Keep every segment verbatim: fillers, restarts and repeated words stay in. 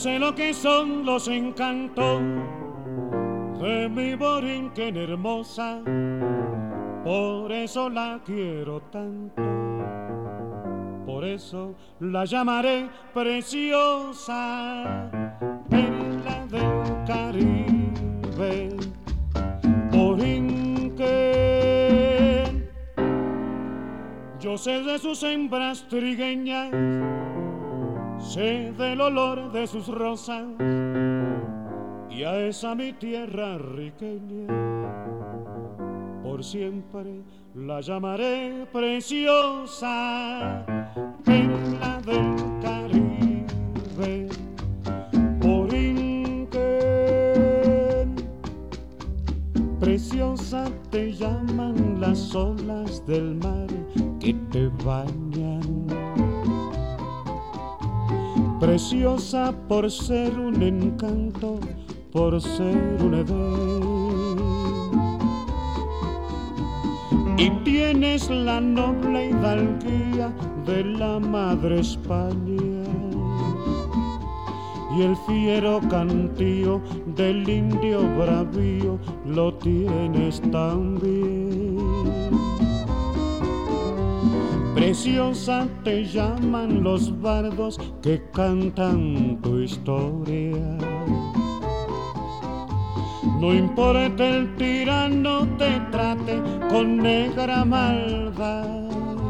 sé lo que son los encantos de mi Borinquen hermosa, por eso la quiero tanto, por eso la llamaré preciosa, perla del Caribe, Borinquen. Yo sé de sus hembras trigueñas, sé del olor de sus rosas, y a esa mi tierra riqueña por siempre la llamaré preciosa, perla del Caribe, Borinquen. Preciosa te llaman las olas del mar que te bañan, preciosa por ser un encanto, por ser un edén. Y tienes la noble hidalguía de la madre España y el fiero cantío del indio bravío lo tienes también. Preciosa te llaman los bardos que cantan tu historia. No importa el tirano te trate con negra maldad,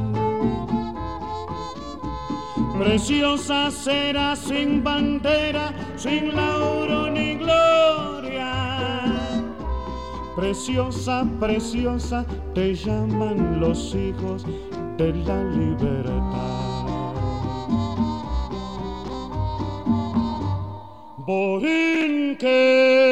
preciosa será sin bandera, sin lauro ni gloria. Preciosa, preciosa te llaman los hijos de la libertad. Borinquen.